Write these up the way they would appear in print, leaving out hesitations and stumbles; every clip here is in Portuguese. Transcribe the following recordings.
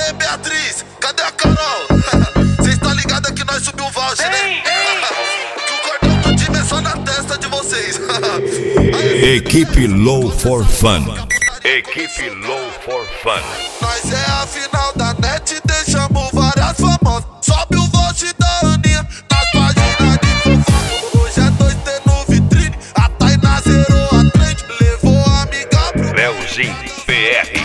Aê, Beatriz, cadê a Carol? Cês tá ligado que nós subiu o voucher, né? Que o cordão do time é só na testa de vocês. Equipe Low for Fun. Equipe Low for Fun. Nós é a final da net, deixamos várias famosas. Sobe o voucher da Aninha nas páginas de fofoca. Hoje é 2T no vitrine, a Tainá zerou a trend, levou a amiga pro Leozinho PR.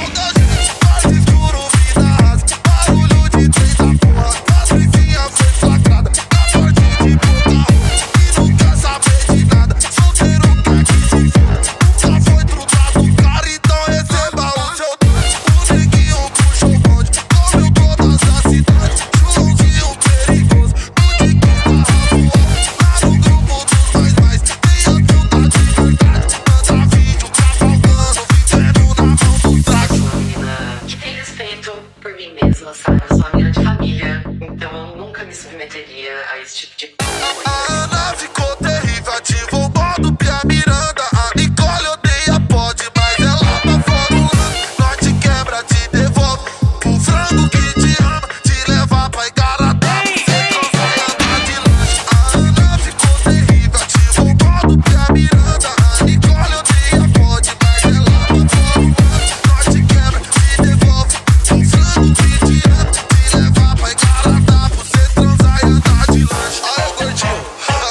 Por mim mesma, sabe? Eu sou uma menina de família, então eu nunca me submeteria a esse tipo de coisa. A Ana ficou terrível, ativou o modo Pia Miranda. A Nicole odeia pode, mas ela tá fora o lance. Nós te quebra, te devolve o frango que te ama, te leva pra Igaratá, cê transa e anda de lanche. A Ana ficou terrível, ativou o modo Pia Miranda. A Nicole odeia pode, mas ela tá fora o lance. Nós te quebra, te devolve o frango que te ama, te leva pra Igaratá, cê transa e anda de lanche. Aí, gordinho,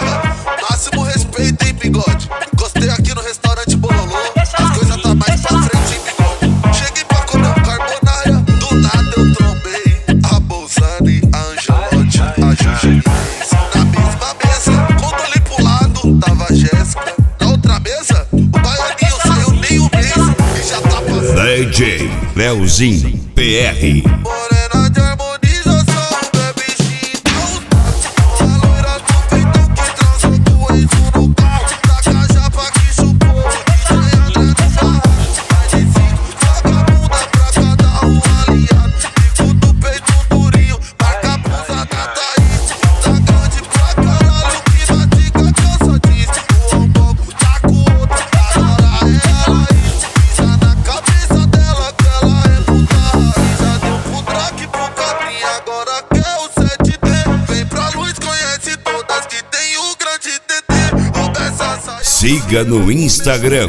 máximo respeito, hein, bigode. Gostei aqui no restaurante Bololô, as coisas tá mais pra frente, hein, bigode. Cheguei pra comer um carbonara, do nada eu trombei a Bolzani, a Angelotti, a Jujulinha. Na mesma mesa, quando olhei pro lado, tava a Jéssica. Na outra mesa, o baianinho saiu nem um mês e já tá passando. DJ Leozinho PR. Morena de harmonização, bebe chita. A loira do peitão que transou com o ex no carro. Taca a japa que chupou, DJ André do barraco. Mais de 5 vagabunda pra cada um aliado. Bico do peito durinho, marca a blusa da Thaís. Tá grande pra caralho, que matica que eu só disse. O ombogo tá com outro, agora é ela isso. Pisa na cabeça dela que ela é puta raiz. Já deu pro Drake, pro Cabrinha, agora quer o 7D. Vem pra luz, conhece todas que tem o grande TT. O Bessa sai. Siga no Instagram,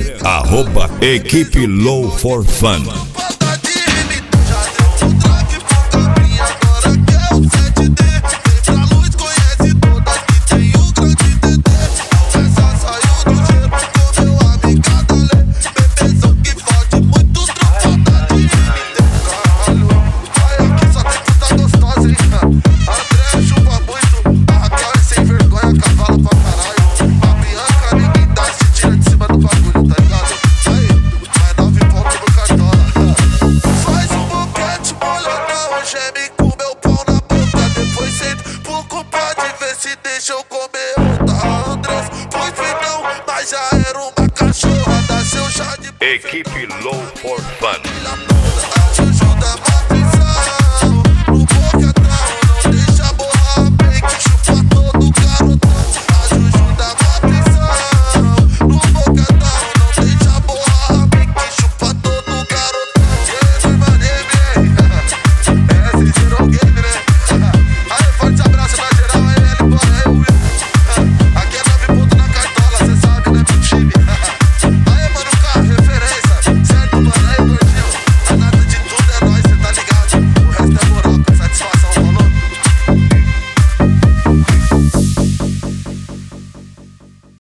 @Equipe Low for Fun. Falta de rime. Já deu pro Drake, pro Cabrinha, agora quer o 7D. Vem pra luz, conhece todas que tem o grande TT. O Bessa saiu do gelo, comeu a amiga da Lê. Bebezão que fode muito, falta de rime. Caralho, vai aqui só tem puta gostosa, hein? André chupa muito, a Raquel é sem vergonha, cavalo pra caralho. A Bianca ninguém dá, se tira de cima do bagulho, tá ligado? Aí, mais 9 pontos no cartola. Faz um boquete molhadão, geme com meu pau na boca. Depois senta pro compadre, vê se deixa eu comer outra. A Andrés, pois não, mas já era uma cachorra, dá seu chá de Equipe